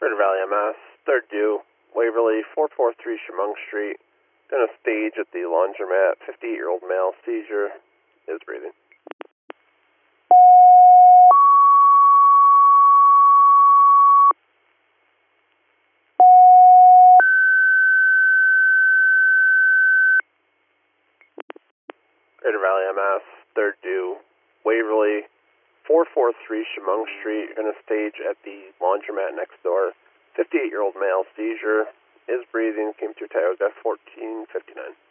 Greater Valley MS, third due, Waverly, 443 Chemung Street. Gonna stage at the laundromat, 58-year-old male, seizure, is breathing. Greater Valley MS, third due, Waverly, 443 Chemung Street. Gonna stage at the laundromat next door. 58-year-old male, seizure, is breathing, came through Tioga 1459.